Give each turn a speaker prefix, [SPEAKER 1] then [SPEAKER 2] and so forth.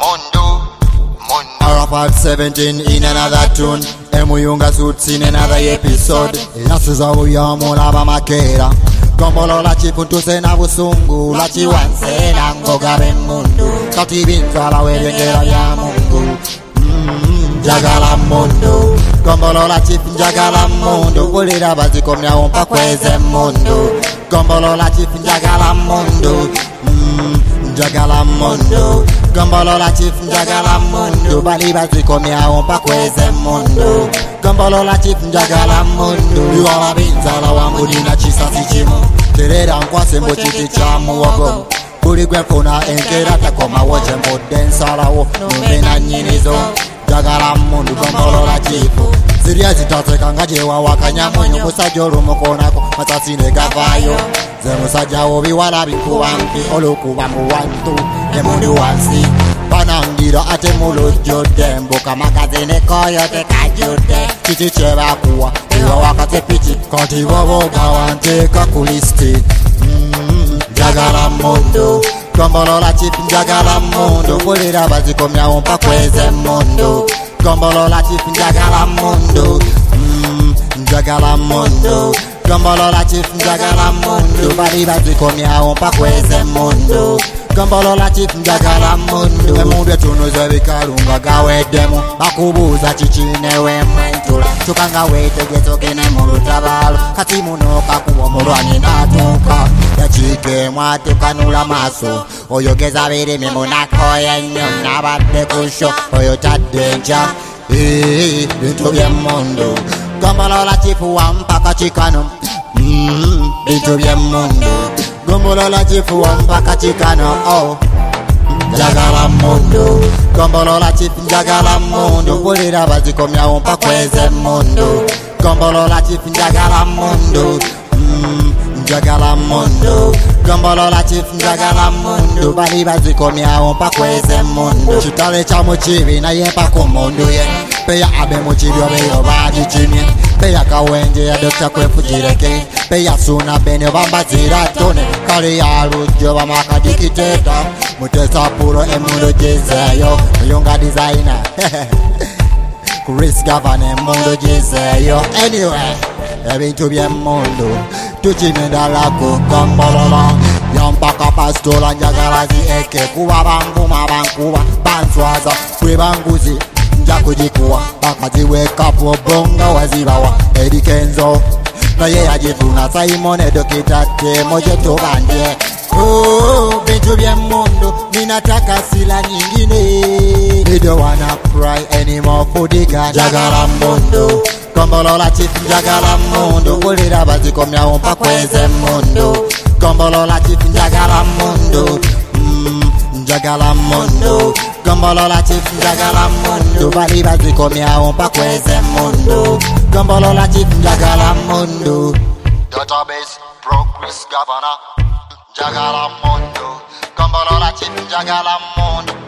[SPEAKER 1] Arafat 17 in another tune. Emuyunga suits in another episode. Yasiza uyamu laba makera. Gombolo la chiputuse na busungu. La chiwanse na ngogabe mundu. Katibinza la werengera ya mungu. Njagala mundu. Gombolo la chip njagala mundu. Kulira bazikomya umpa kweze mundu. Gombolo la chip njagala mundu. Njagala mundu. Gombolo la chief njagala mundu. Bali bazikomya umpa kweze mundu. Gombolo la chief njagala mundu. Yuwa binzala wangu nina chisasi chimu. Terera nkwase mbo chiti cha muwogo. Kuli gwe funa enkera takoma woche mbode nsalawo. Numena nyinizo. Njagala mundu gombolo la chief. Ziria zitateka ngajewa wakanyamunyu. Musajo rumukonako matasine gavayo. Ze musaja obi wala bikuba mpi. Olukuba muwantu Emuni wansi Panangira ate mulujode. Mbuka magazine koyote kajude. Chichi cheba kuwa Iwa wakate pichi Kati bobo gawante kakulisti. Njagala mundu. Gombolo la chief njagala mundu. Kulira bazikomya umpa kweze mundu. Gombolo la chief njagala mundu. Njagala mundu. Gombolo la chief njagala mundu. Bali bazikomya umpa kweze mundu. Gombolo la chief njagala mundu. Emundu etunuze bikalunga gawedemu. Bakubuza chichinewe mwentula. Chukanga wetegezo kene mulutabalo. Kati munoka kuwa mulwani natuka. Yachike mwate kanula maso. Oyogeza birimi munakoye nyo. Nabate kusho oyo tadenja. Bintu bye mundu. Gombolo la chief wampaka chikano. Bintu bye mundu. Gombolo la chief wampaka chikano. Oh Njagala mundu. Gombolo la chief njagala mundu. Kulira bazikomya umpa kweze mundu. Gombolo la chief njagala mundu. Njagala mundu. Gombolo la chief njagala mundu. Bali bazikomya umpa kweze mundu. Chitale cha muchibi na yepa kumundu ye. Peya abe muchibi obeyo baji chimye. Peya kawenje ya Dr. Kwefujireke. Peya suna bene bambazira tone. Kari ya rujo bamaka dikiteta. Mutesa puro emundo jizeyo. Yunga designer Chris Gavane emundo jizeyo. Anyway Ebintu bye mundu. Tuchimenda lako gombolola. Yampaka pastola njagala zi eke. Kuwa bangu mabankuwa banswaza. Kwe banguzi njakujikuwa. Bakazi wake up bonga wazibawa. Eddie Kenzo na ye ajifuna Simon edokita te moje tobandie. Bintu bye mundu. Minataka sila nyingine. We don't wanna cry anymore for the God. Njagala mundu. Gombolo la chief njagala mundu. Kulira bazikomya umpa kweze mundu. Gombolo la chief njagala mundu. Njagala mundu. Gombolo la chief njagala mundu. Bali bazikomya umpa kweze mundu. Gombolo la chief njagala mundu. Database Pro Chris Governor. Njagala mundu. Gombolo la chief njagala mundu.